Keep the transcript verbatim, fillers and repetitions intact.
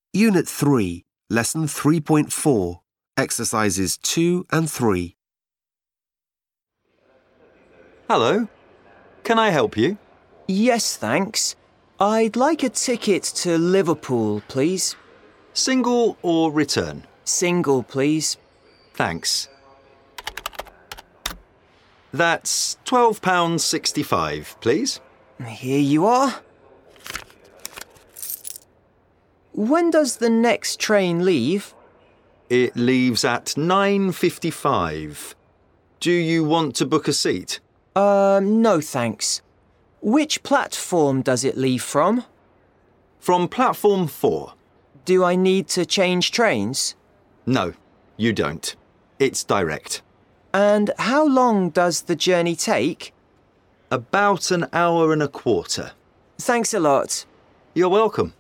Unit three, Lesson three point four, Exercises two and three. Hello. Can I help you? Yes, thanks. I'd like a ticket to Liverpool, please. Single or return? Single, please. Thanks. That's twelve pounds sixty-five, please. Here you are. When does the next train leave? It leaves at nine fifty-five. Do you want to book a seat? Um, no thanks. Which platform does it leave from? From platform four. Do I need to change trains? No, you don't. It's direct. And how long does the journey take? About an hour and a quarter. Thanks a lot. You're welcome.